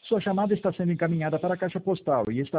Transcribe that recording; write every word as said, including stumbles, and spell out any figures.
Sua chamada está sendo encaminhada para a caixa postal e está